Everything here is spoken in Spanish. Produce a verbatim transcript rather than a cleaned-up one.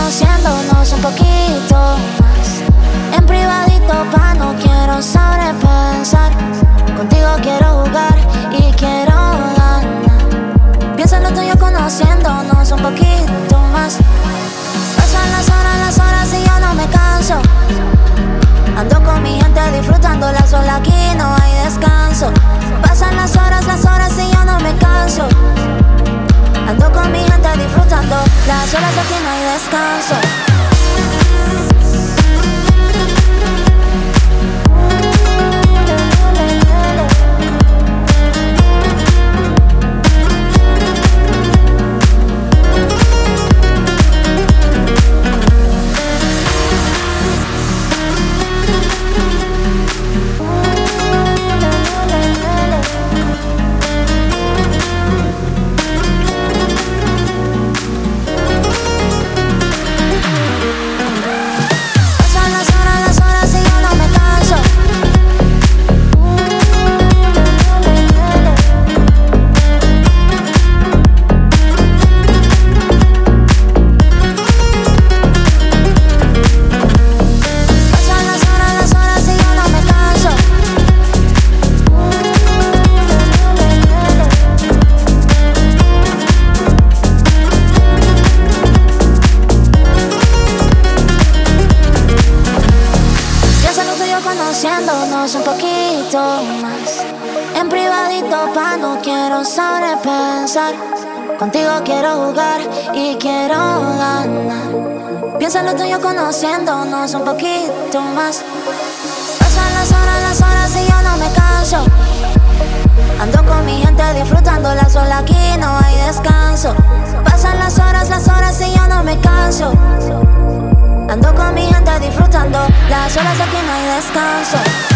conociéndonos un poquito más. En privadito pa' no quiero sobrepensar. Contigo quiero jugar y quiero ganar. Piensa en lo tuyo conociéndonos un poquito más. Pasan las horas, las horas y yo no me canso. Ando con mi gente disfrutándola sola, aquí no hay descanso. Pasan las horas, las horas y yo no me canso. Ando con mi gente disfrutando las horas, aquí no hay descanso. Conociéndonos un poquito más. En privadito pa' no quiero sobrepensar. Contigo quiero jugar y quiero ganar. Piensa en lo tuyo conociéndonos un poquito más. Pasan las horas, las horas y yo no me canso. Ando con mi gente disfrutándola sola, aquí no hay descanso. Pasan las horas, las horas y yo no me canso. Ando con mi gente disfrutando las horas, aquí no hay descanso.